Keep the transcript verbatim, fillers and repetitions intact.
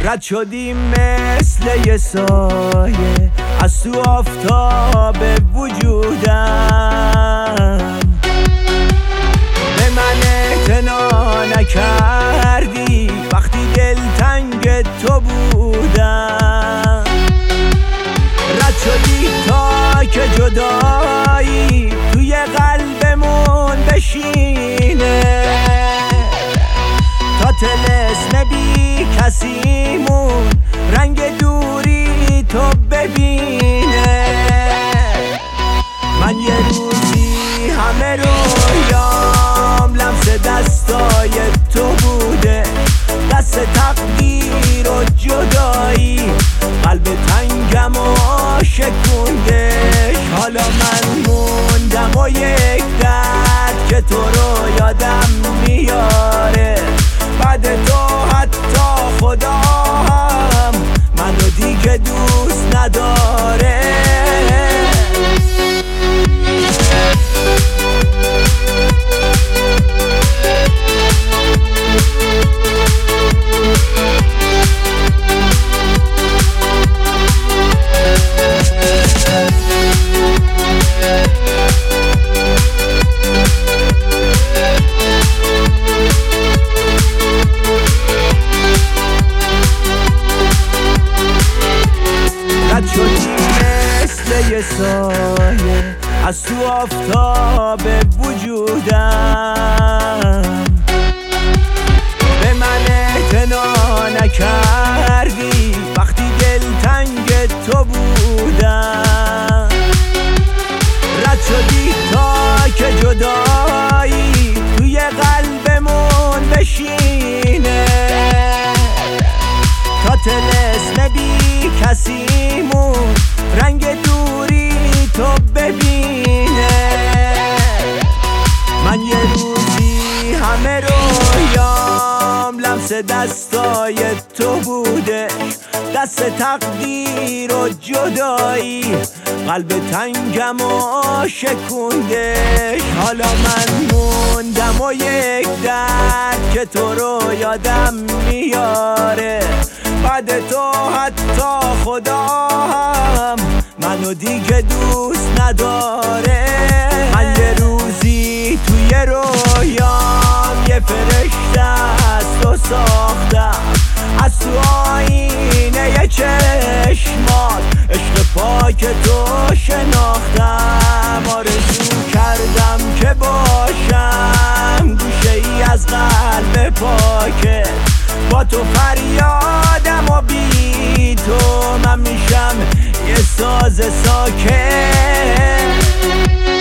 رد شدیم مثل یه سایه از تو آفتاب وجودم، به من اعتنا نکردی وقتی دلتنگ تو بودم. رد شدی تا که جدایی توی قلبمون بشینه، تا طلسم بی کسیمون رنگ دوری تو ببینه. من یه روزی همه رویام لمس دستای تو بوده، دست تقدیر و جدایی قلب تنگم و شکوندش. حالا من موندم و یک درد که تو رو یادم میاره، بعد تو حتی خدا هم منو دیگه دوست نداره. رد شدی مثل یه سایه از تو آفتاب وجودم، به من اعتنا نکردی وقتی دلتنگ تو بودم. رد شدی تا که جدایی توی قلبمون بشینه، تا طلسم بی کسیمون رنگ دوری تو ببینه. من یه روزی همه رویام لمس دستای تو بوده، دست تقدیر و جدایی قلب تنگم و شکوندش. حالا من موندم و یک درد که تو رو یادم میاره، بعد تو حتی خدا هم منو دیگه دوست نداره. من یه روزی توی رویام یه فرشته از تو ساختم، از تو آینه یه چشمات عشق پاک تو شناختم. آرزو کردم که باشم گوشه ای از قلب پاکت، با تو فریادم و بی تو من میشم یه ساز ساکت.